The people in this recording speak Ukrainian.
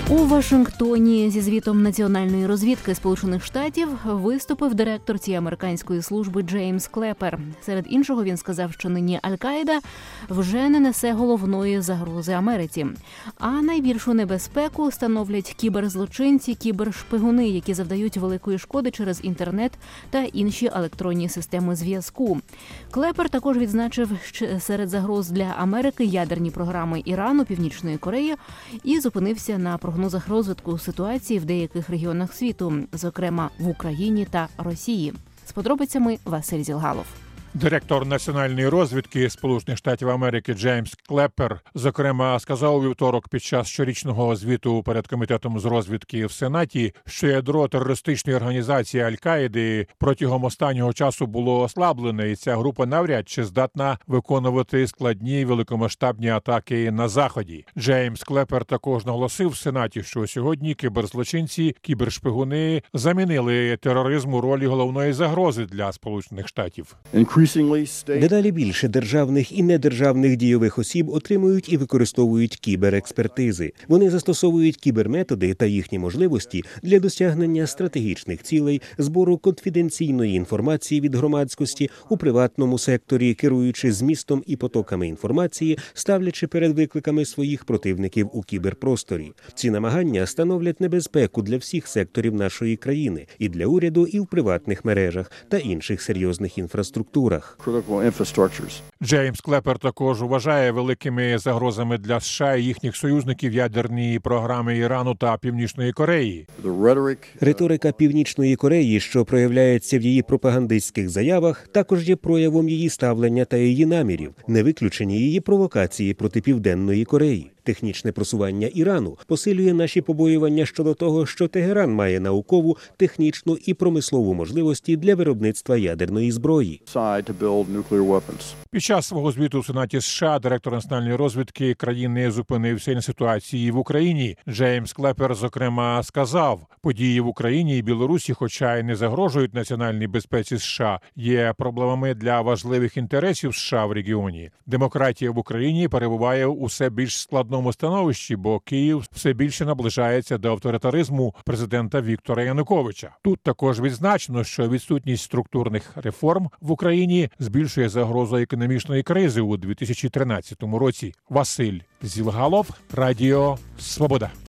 У Вашингтоні зі звітом Національної розвідки Сполучених Штатів виступив директор цієї американської служби Джеймс Клепер. Серед іншого він сказав, що нині Аль-Каїда вже не несе головної загрози Америці. А найбільшу небезпеку становлять кіберзлочинці, кібершпигуни, які завдають великої шкоди через інтернет та інші електронні системи зв'язку. Клепер також відзначив, що серед загроз для Америки ядерні програми Ірану, Північної Кореї і зупинився на прогнозах розвитку ситуації в деяких регіонах світу, зокрема в Україні та Росії. З подробицями Василь Зілгалов. Директор Національної розвідки Сполучених Штатів Америки Джеймс Клепер, зокрема, сказав у вівторок під час щорічного звіту перед Комітетом з розвідки в Сенаті, що ядро терористичної організації Аль-Каїди протягом останнього часу було ослаблене, і ця група навряд чи здатна виконувати складні великомасштабні атаки на Заході. Джеймс Клепер також наголосив в Сенаті, що сьогодні кіберзлочинці, кібершпигуни замінили тероризм у ролі головної загрози для Сполучених Штатів. Дедалі більше державних і недержавних дійових осіб отримують і використовують кіберекспертизи. Вони застосовують кіберметоди та їхні можливості для досягнення стратегічних цілей, збору конфіденційної інформації від громадськості у приватному секторі, керуючи змістом і потоками інформації, ставлячи перед викликами своїх противників у кіберпросторі. Ці намагання становлять небезпеку для всіх секторів нашої країни, і для уряду, і в приватних мережах та інших серйозних інфраструктурах. Джеймс Клепер також вважає великими загрозами для США і їхніх союзників ядерні програми Ірану та Північної Кореї. Риторика Північної Кореї, що проявляється в її пропагандистських заявах, також є проявом її ставлення та її намірів, не виключені її провокації проти Південної Кореї. Технічне просування Ірану посилює наші побоювання щодо того, що Тегеран має наукову, технічну і промислову можливості для виробництва ядерної зброї. Під час свого звіту в Сенаті США директор національної розвідки країни зупинився і на ситуації в Україні. Джеймс Клепер, зокрема, сказав, події в Україні і Білорусі, хоча й не загрожують національній безпеці США, є проблемами для важливих інтересів США в регіоні. Демократія в Україні перебуває у все більш складному становищі, бо Київ все більше наближається до авторитаризму президента Віктора Януковича. Тут також відзначено, що відсутність структурних реформ в Україні збільшує загрозу економічної кризи у 2013 році. Василь Зілгалов, Радіо Свобода.